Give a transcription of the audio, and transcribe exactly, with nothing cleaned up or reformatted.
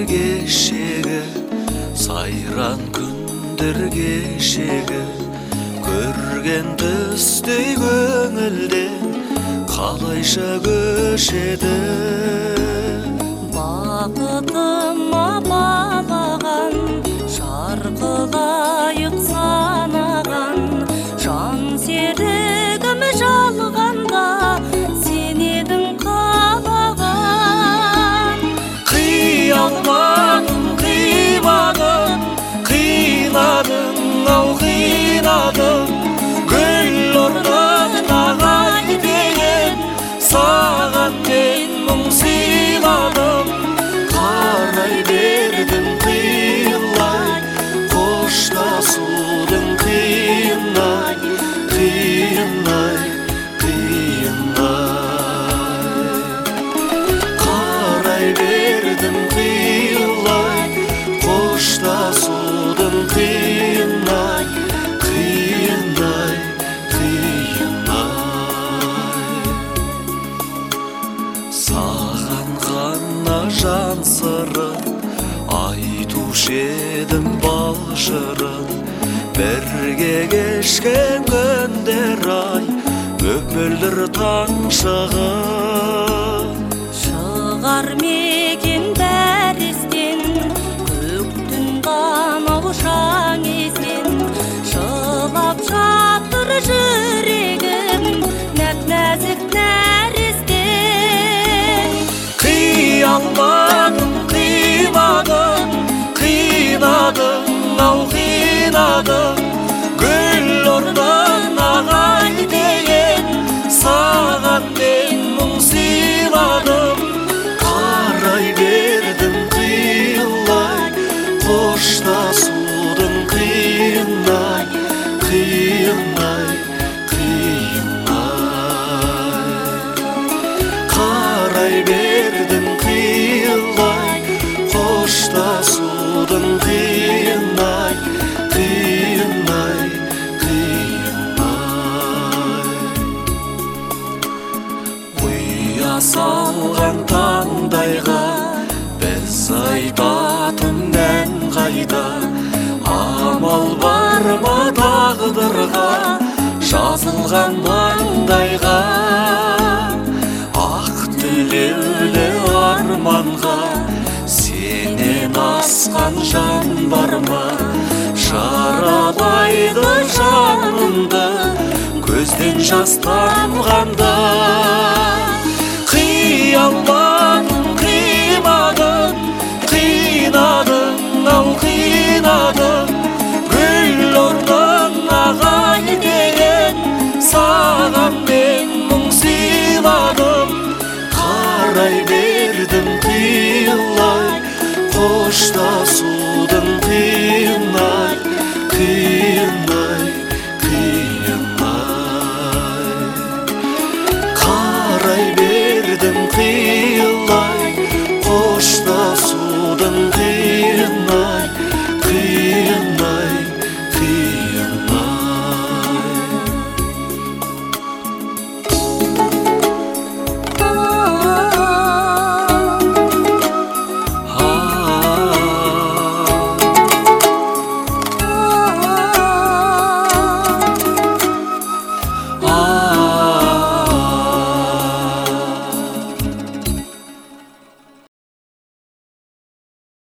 кешегі, сайран күндер кешегі, көрген түстей көңілден қалайша көшеді. Бақытыма балаған, шарқылайық санаған, жан серігім жалғанда сен едің қалаған. Қиялмадым, қимадым, қинадың, ау қинадың, гүл орнын ағай деген саған мен мұң сыйладым. Қарай бердім қиылай, қоштасудың қиынай, қиынай, қиынай. Қарай бердім қиылай, қоштасудың қиынай, қиынай, қиынай. Саған ғана жан сырын айтушы едім бал жырын, бірге кешкен күндер ай мөп-мөлдір таң шығын. Шығар мекен бәрістен, көктің қанау шаң езген, жылап жатыр жүрегім нәп-нәзік нәресте. Қиялмадым, қимадым, қинадың, ау қинадың, гүл орнын ағай деген саған мен мұң сыйладым. Қарай бердім қиылай, қоштасудың қиынай, қиынай, қиынай. Қарай бердім қиылай, қоштасудың қиынай, қиынай, қиынай. Ұя салған таңдайға біз айтатын ән қайда, амал бар ма тағдырға жазылған маңдайға. Ақ тілеулі арманға сенен асқан жан бар ма, жаралайды жанымды көзден жас тамғанда. Қиялмадым, қимадым, қинадың, ау қинадың, гүл орнын ағай деген саған мен мұң сыйладым. Қарай бердім қиылай, қоштасудың қиынай, қиынай.